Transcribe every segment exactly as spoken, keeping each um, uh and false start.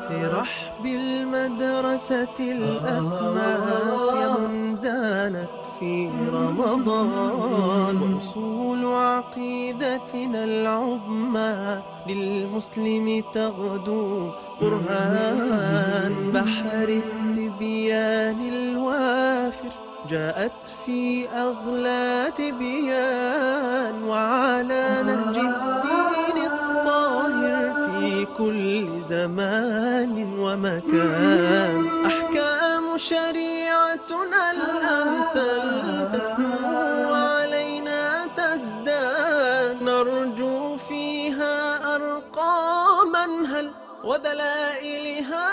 برحب المدرسة الأسماء يا من زانت في رمضان، وأصول عقيدتنا العظمى للمسلم تغدو برهان. بحر التبيان الوافر جاءت في أغلى تبيان، وعلى نهج الدين الطاهر في كل زمان ومكان. أحكام شريعتنا الأمثل تسمو علينا تزداد، نرجو فيها أرقاما هل ودلائلها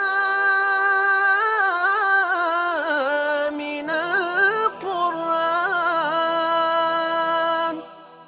من القرآن.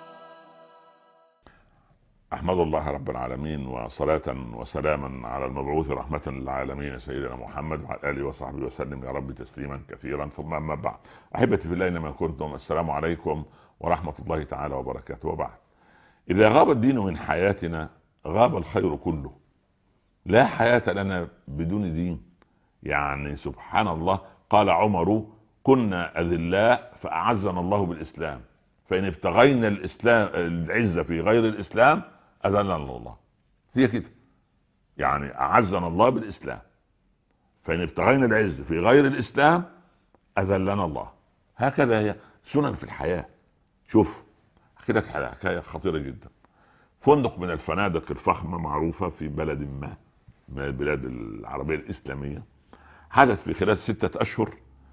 أحمد الله رب العالمين، وصلاة وسلاما على المبعوث رحمة للعالمين سيدنا محمد وعلى آله وصحبه وسلم يا رب تسليما كثيرا. ثم أما بعد، أحبتي في الله أينما كنتم، السلام عليكم ورحمة الله تعالى وبركاته. وبعد، إذا غاب الدين من حياتنا غاب الخير كله. لا حياة لنا بدون دين. يعني سبحان الله، قال عمر: كنا أذلاء فأعزنا الله بالإسلام، فإن ابتغينا الإسلام العزة في غير الإسلام أذلنا الله. هي كده، يعني أعزنا الله بالإسلام، فإن ابتغينا العزة في غير الإسلام أذلنا الله. هكذا هي سنن في الحياة. شوف، أحكي لك حكاية خطيرة جدا. فندق من الفنادق الفخمة معروفة في بلد ما من البلاد العربية الإسلامية، حدث في خلال ستة أشهر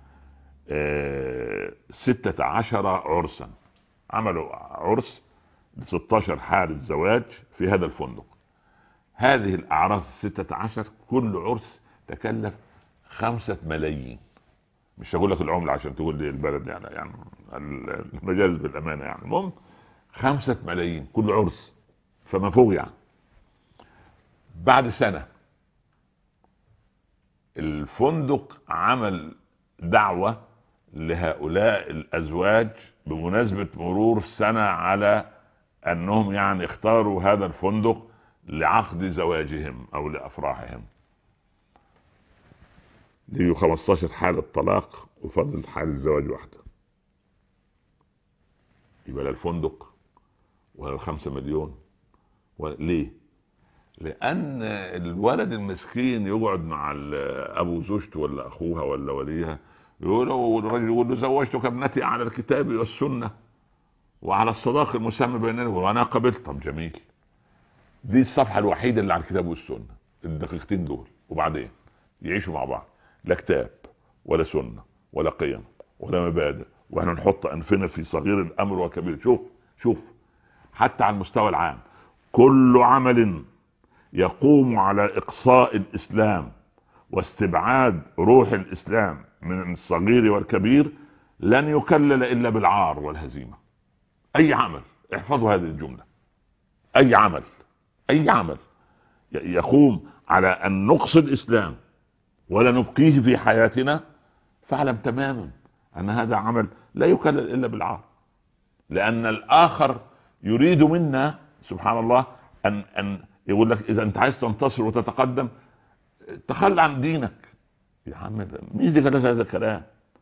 آه ستة عشر عرسا. عملوا عرس ستة عشر حالة زواج في هذا الفندق. هذه الأعراس ستة عشر كل عرس تكلف خمسة ملايين. مش هقول لك العملة عشان تقول لي البلد، يعني يعني المجاز بالأمانة، يعني المهم خمسة ملايين كل عرس، فما فوق. يعني بعد سنة الفندق عمل دعوة لهؤلاء الأزواج بمناسبة مرور سنة على أنهم يعني اختاروا هذا الفندق لعقد زواجهم أو لأفراحهم. ليه خمسة عشر حالة طلاق وفضل حالة زواج واحدة. يبقى لا الفندق ولا الخمسة مليون. ليه؟ لأن الولد المسكين يقعد مع أبو زوجته ولا أخوها ولا وليها، يقول الرجل يقول له: زوجتك ابنتي على الكتاب والسنة وعلى الصداق المسمى بيننا، وانا قبلت. طب جميل، دي الصفحة الوحيدة اللي على الكتاب والسنة، الدقيقتين دول. وبعدين يعيشوا مع بعض، لا كتاب ولا سنة ولا قيم ولا مبادئ، واحنا نحط انفنا في صغير الامر وكبير. شوف شوف حتى على المستوى العام، كل عمل يقوم على اقصاء الاسلام واستبعاد روح الاسلام من الصغير والكبير لن يكلل الا بالعار والهزيمة. اي عمل، احفظوا هذه الجملة، اي عمل اي عمل يقوم على ان نقصي الاسلام ولا نبقيه في حياتنا، فاعلم تماما ان هذا عمل لا يكلل الا بالعار. لان الاخر يريد منا سبحان الله ان ان يقول لك: اذا انت عايز تنتصر وتتقدم تخلى عن دينك. يا عم مين اللي قال هذا الكلام؟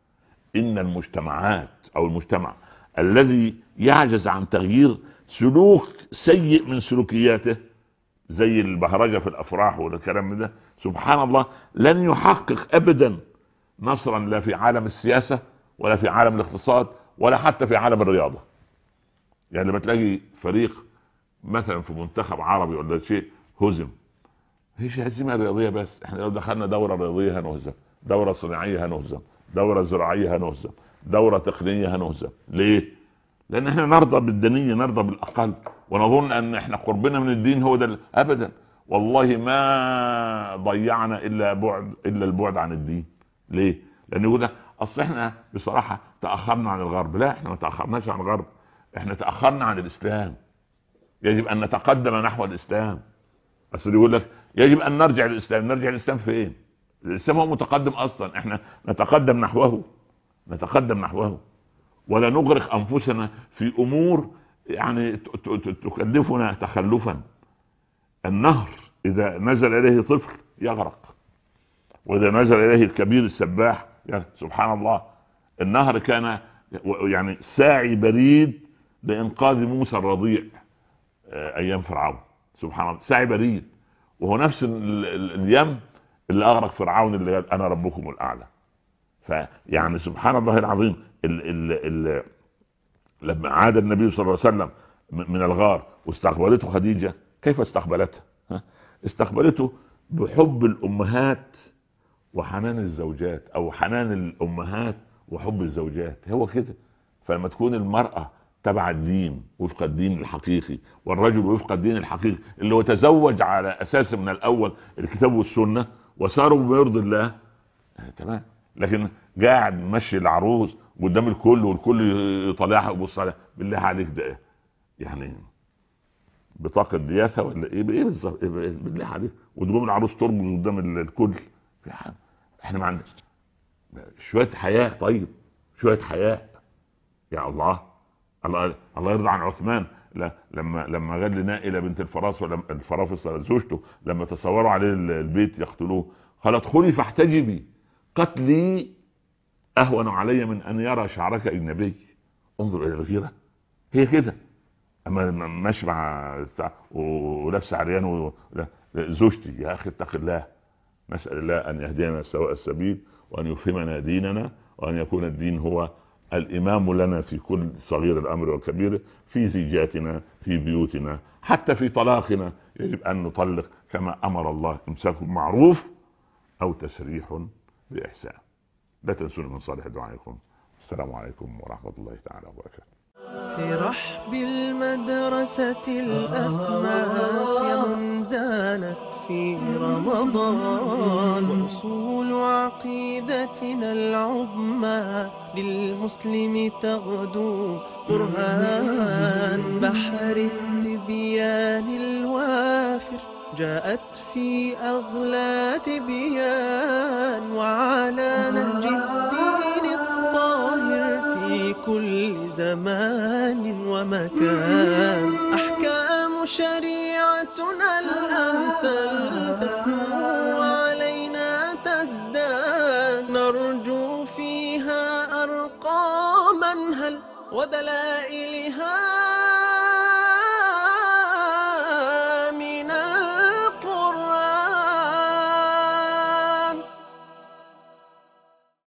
ان المجتمعات او المجتمع الذي يعجز عن تغيير سلوك سيء من سلوكياته زي البهرجة في الافراح والكلام ده، سبحان الله لن يحقق ابدا نصرا، لا في عالم السياسة ولا في عالم الاقتصاد ولا حتى في عالم الرياضة. يعني لما تلاقي فريق مثلا في منتخب عربي ولا شيء هزم، هيش هزيمة رياضية بس. احنا لو دخلنا دورة رياضية هنهزم، دورة صناعية هنهزم، دورة زراعية هنهزم، دورة تقنية هنهزم. ليه؟ لان احنا نرضى بالدنية، نرضى بالاقل، ونظن ان احنا قربنا من الدين هو ده. ابدا والله ما ضيعنا الا بعد الا البعد عن الدين. ليه؟ لان يقول لك اصل احنا بصراحة تأخرنا عن الغرب. لا، احنا ما تأخرناش عن الغرب، احنا تأخرنا عن الاسلام. يجب ان نتقدم نحو الاسلام. اصل يقول لك يجب ان نرجع للاسلام. نرجع للاسلام فين؟ الاسلام هو متقدم اصلا، احنا نتقدم نحوه، نتقدم نحوه، ولا نغرق انفسنا في امور يعني تكلفنا تخلفا. النهر اذا نزل اليه طفل يغرق. وإذا نزل إليه الكبير السباح يعني سبحان الله، النهر كان يعني ساعي بريد لإنقاذ موسى الرضيع أيام فرعون، سبحان الله، ساعي بريد، وهو نفس اليم اللي أغرق فرعون اللي قال أنا ربكم الأعلى. فيعني سبحان الله العظيم، ال ال ال لما عاد النبي صلى الله عليه وسلم من الغار واستقبلته خديجة، كيف استقبلته؟ استقبلته بحب الأمهات وحنان الزوجات، أو حنان الأمهات وحب الزوجات، هو كده. فلما تكون المرأة تبع الدين وفق الدين الحقيقي، والرجل وفق الدين الحقيقي اللي هو تزوج على أساس من الأول الكتاب والسنة وصاروا بما يرضي الله، تمام. لكن قاعد مشي العروس قدام الكل والكل يطلعها ويبص عليها، بالله عليك ده يعني بطاقة دياثة ولا ايه؟ ايه بالظبط؟ بالله عليك، وتقوم العروس ترمي قدام الكل. احنا ما عندنا شوية حياء؟ طيب شوية حياء يا الله. الله الله يرضى عن عثمان لما لما قال لنائلة بنت الفراس ولا الفرافص زوجته لما تصوروا عليه البيت يقتلوه، قال ادخلي فاحتجبي، قتلي اهون علي من ان يرى شعرك اجنبي. انظر الى الغيرة، هي كده. اما ماشي مع ولابس عريان زوجتي، يا اخي اتق الله، نسأل الله ان يهدينا سواء السبيل، وان يفهمنا ديننا، وان يكون الدين هو الامام لنا في كل صغير الامر وكبيره، في زيجاتنا، في بيوتنا، حتى في طلاقنا يجب ان نطلق كما امر الله، امساك معروف او تسريح باحسان. لا تنسون من صالح دعائكم. السلام عليكم ورحمة الله تعالى وبركاته. في رحب المدرسة الأسماء يا من زانت في رمضان، وأصول عقيدتنا العظمى للمسلم تغدو برهان. بحر التبيان الوافر جاءت في أغلى تبيان، وعلى نهج الدين الطاهر في كل زمان ومكان. أحكام شريعتنا الأمثل تسمو علينا تزداد، نرجو فيها أرقاما هل ودلائلها